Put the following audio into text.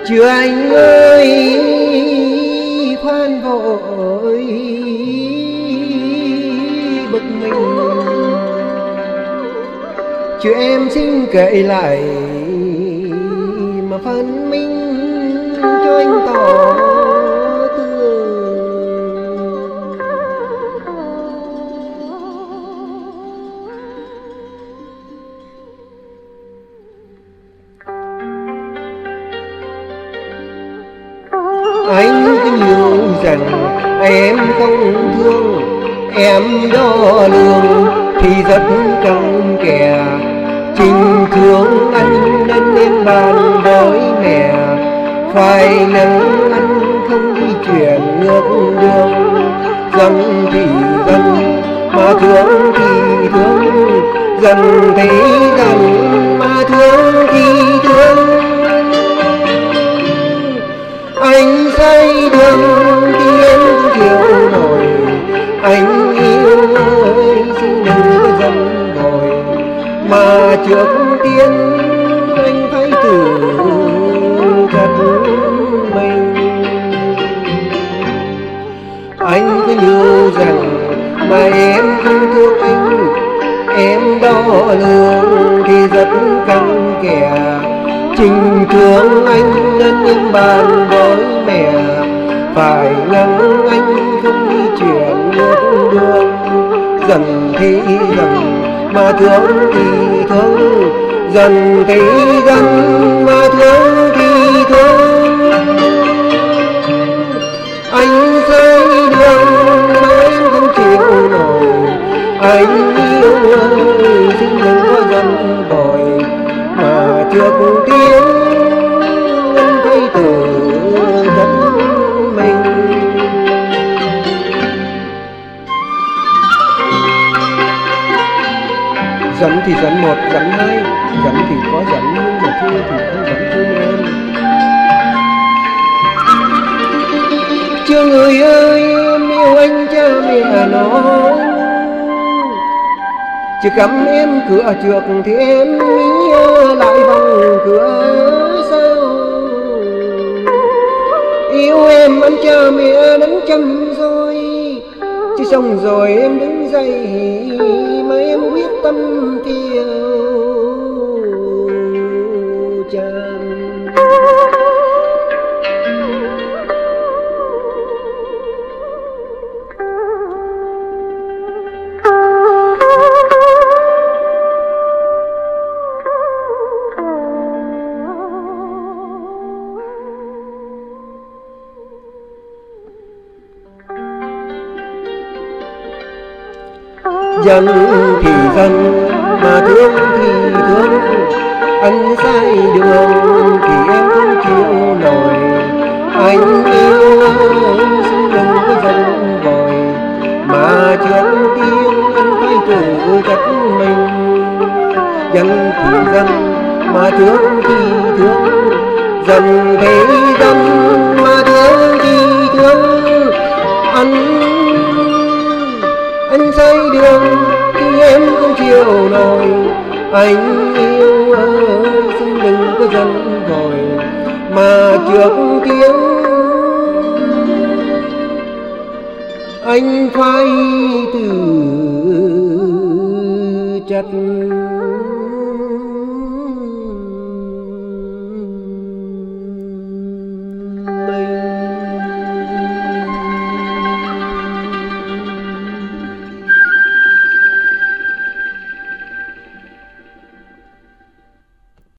chưa anh ơi khoan vội bực mình, chứ em xin kể lại mà phân minh cho anh tỏ tường. Anh cứ nhiều rằng em không thương, em đo lường thì rất căng kè. Tình thương anh nên em bàn với mẹ, phải nắng anh không đi chuyển ngược đường. Dần thì dần mà thương thì thương, dần thì dần mà thương thì thương. Anh say đường thì em không chịu nổi, anh yêu ơi xin đừng có giận vội, mà trước tiên anh phải thử thật mình. Anh cứ nhiều rằng mà em không thương anh, em đo lường thì rất căng kè. Tình thương anh nên em bàn với mẹ, phải ngăn anh không đi chuyển ngược đường. Dần thì dần mà thương thì thương, dần thì dần mà thương thì thương. Anh say đường mà em không chịu nổi, anh yêu ơi xin đừng có giận vội, mà trước tiên anh phải tự thân mình. Giận thì giận một, giận hai, giận thì có giận nhưng mà thương thì không vẫn thương em. Chưa người ơi em yêu anh cha mẹ nói, chứ cắm em cửa trước thì em nghĩ lại vòng cửa sau. Yêu em anh cha mẹ đánh chân rồi, chứ xong rồi em đứng dậy mà em quyết tâm tiêu chan. Dân thì dân mà thương thì thương, anh sai đường thì em không chịu nổi. Anh yêu ơi xin đừng có giận vội, mà trước tiên anh phải tự trách mình. Dân thì dân mà thương thì thương, dần thì dần mà thương thì thương. Anh say đường thì em không chịu nổi, anh yêu ơi xin đừng có giận vội, mà trước tiên anh phải tự trách